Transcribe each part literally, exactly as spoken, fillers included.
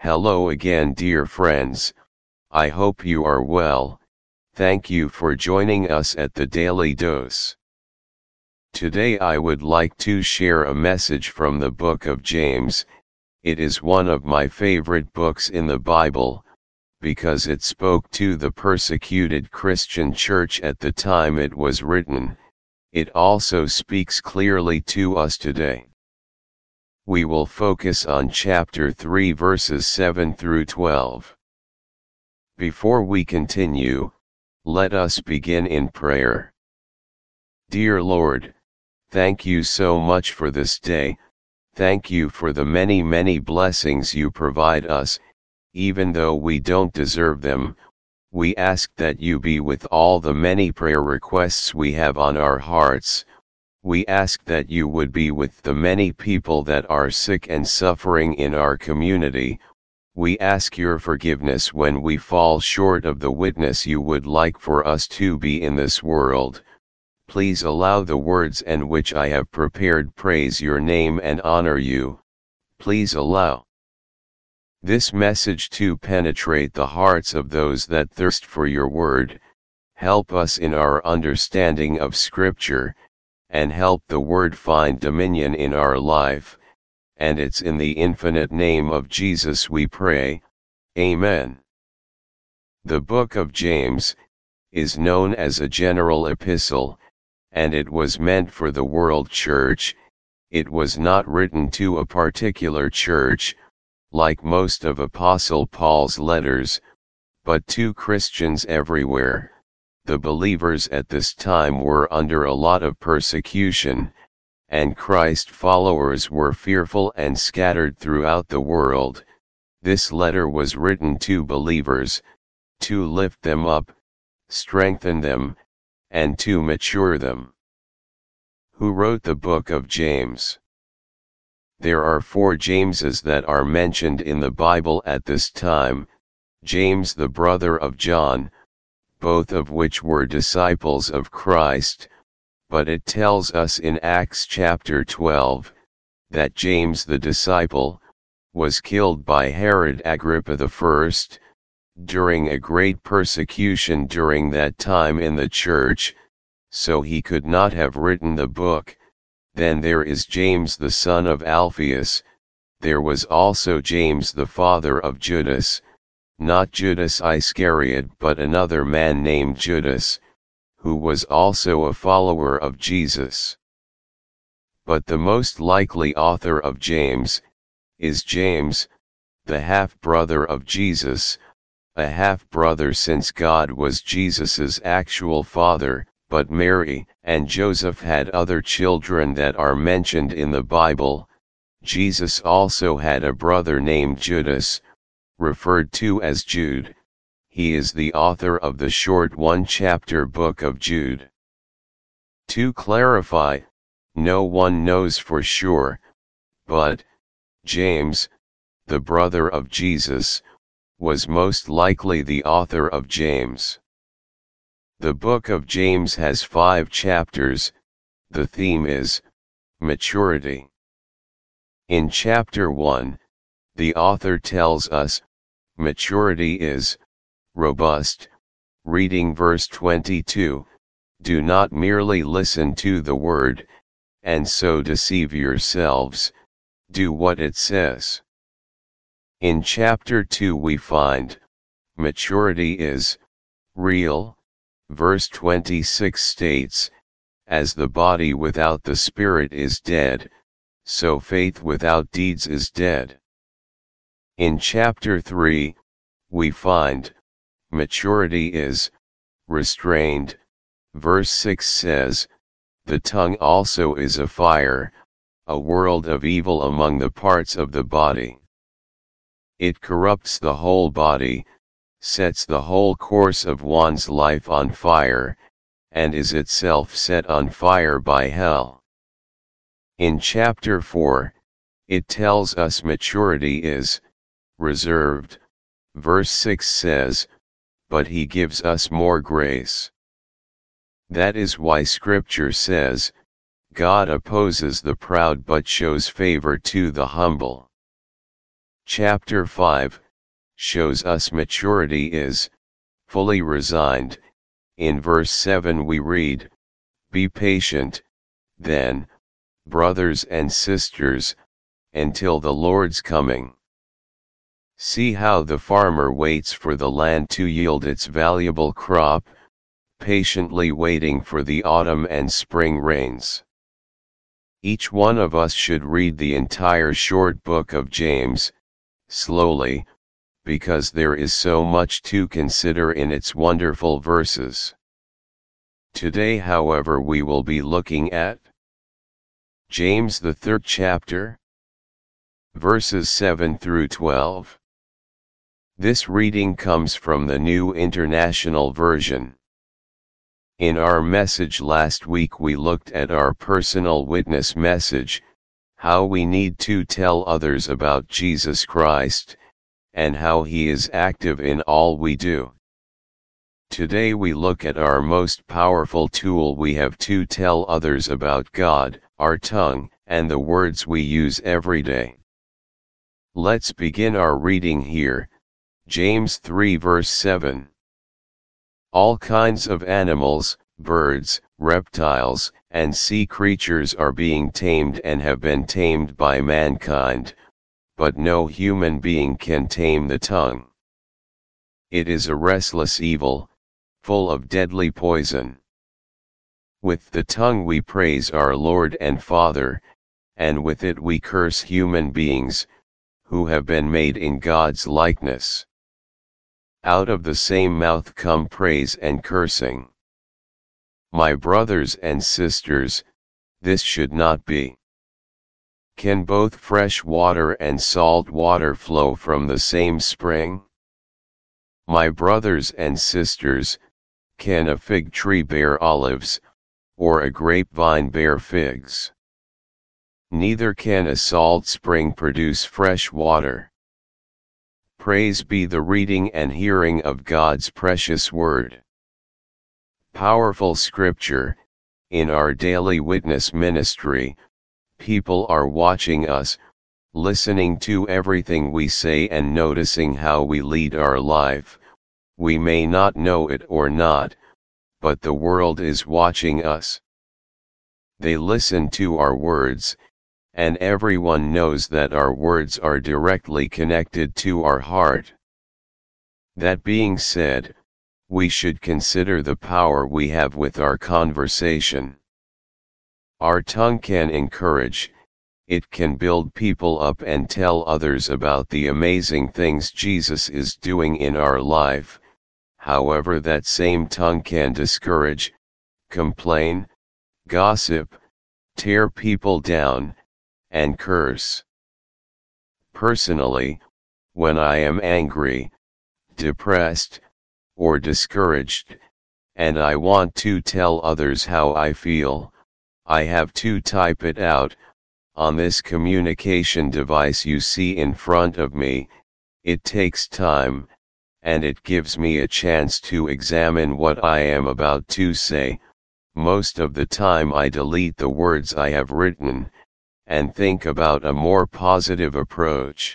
Hello again, dear friends. I hope you are well. Thank you for joining us at the Daily Dose. Today I would like to share a message from the book of James. It is one of my favorite books in the Bible, because it spoke to the persecuted Christian church at the time it was written. It also speaks clearly to us today. We will focus on chapter three verses seven through twelve. Before we continue, let us begin in prayer. Dear Lord, thank you so much for this day. Thank you for the many many blessings you provide us, even though we don't deserve them. We ask that you be with all the many prayer requests we have on our hearts. We ask that you would be with the many people that are sick and suffering in our community. We ask your forgiveness when we fall short of the witness you would like for us to be in this world. Please allow the words and which I have prepared praise your name and honor you. Please allow this message to penetrate the hearts of those that thirst for your word. Help us in our understanding of Scripture, and help the word find dominion in our life, and it's in the infinite name of Jesus we pray, Amen. The book of James is known as a general epistle, and it was meant for the world church. It was not written to a particular church, like most of Apostle Paul's letters, but to Christians everywhere. The believers at this time were under a lot of persecution, and Christ followers were fearful and scattered throughout the world. This letter was written to believers, to lift them up, strengthen them, and to mature them. Who wrote the book of James? There are four Jameses that are mentioned in the Bible at this time. James the brother of John, both of which were disciples of Christ, but it tells us in Acts chapter twelve, that James the disciple, was killed by Herod Agrippa the First, during a great persecution during that time in the church, so he could not have written the book. Then there is James the son of Alphaeus. There was also James the father of Judas, not Judas Iscariot but another man named Judas, who was also a follower of Jesus. But the most likely author of James is James, the half-brother of Jesus, a half-brother since God was Jesus's actual father, but Mary and Joseph had other children that are mentioned in the Bible. Jesus also had a brother named Judas, referred to as Jude. He is the author of the short one-chapter book of Jude. To clarify, no one knows for sure, but James, the brother of Jesus, was most likely the author of James. The book of James has five chapters. The theme is maturity. In chapter one, the author tells us, maturity is robust. Reading verse twenty-two, do not merely listen to the word, and so deceive yourselves, do what it says. In chapter two we find, maturity is real. Verse twenty-six states, as the body without the spirit is dead, so faith without deeds is dead. In chapter three, we find, maturity is restrained. Verse six says, the tongue also is a fire, a world of evil among the parts of the body. It corrupts the whole body, sets the whole course of one's life on fire, and is itself set on fire by hell. In chapter four, it tells us maturity is reserved. Verse six says, but he gives us more grace. That is why Scripture says, God opposes the proud but shows favor to the humble. Chapter five, shows us maturity is, fully resigned. In verse seven we read, "Be patient, then, brothers and sisters, until the Lord's coming." See how the farmer waits for the land to yield its valuable crop, patiently waiting for the autumn and spring rains. Each one of us should read the entire short book of James, slowly, because there is so much to consider in its wonderful verses. Today, however, we will be looking at James the third chapter, verses seven through twelve. This reading comes from the New International Version. In our message last week we looked at our personal witness message, how we need to tell others about Jesus Christ, and how He is active in all we do. Today we look at our most powerful tool we have to tell others about God, our tongue, and the words we use every day. Let's begin our reading here, James three verse seven. All kinds of animals, birds, reptiles, and sea creatures are being tamed and have been tamed by mankind, but no human being can tame the tongue. It is a restless evil, full of deadly poison. With the tongue we praise our Lord and Father, and with it we curse human beings, who have been made in God's likeness. Out of the same mouth come praise and cursing. My brothers and sisters, this should not be. Can both fresh water and salt water flow from the same spring? My brothers and sisters, can a fig tree bear olives, or a grapevine bear figs? Neither can a salt spring produce fresh water. Praise be the reading and hearing of God's precious word. Powerful scripture. In our daily witness ministry, people are watching us, listening to everything we say and noticing how we lead our life. We may not know it or not, but the world is watching us. They listen to our words, and everyone knows that our words are directly connected to our heart. That being said, we should consider the power we have with our conversation. Our tongue can encourage, it can build people up and tell others about the amazing things Jesus is doing in our life. However, that same tongue can discourage, complain, gossip, tear people down, and curse. Personally, when I am angry, depressed, or discouraged, and I want to tell others how I feel, I have to type it out, on this communication device you see in front of me. It takes time, and it gives me a chance to examine what I am about to say. Most of the time I delete the words I have written, and think about a more positive approach.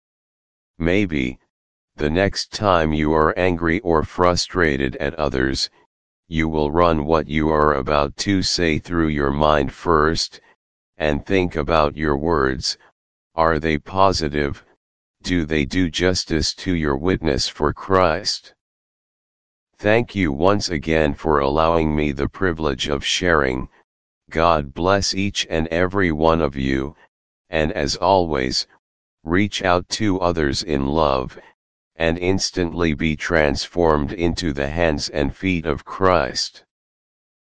Maybe, the next time you are angry or frustrated at others, you will run what you are about to say through your mind first, and think about your words. Are they positive? Do they do justice to your witness for Christ? Thank you once again for allowing me the privilege of sharing. God bless each and every one of you, and as always, reach out to others in love, and instantly be transformed into the hands and feet of Christ.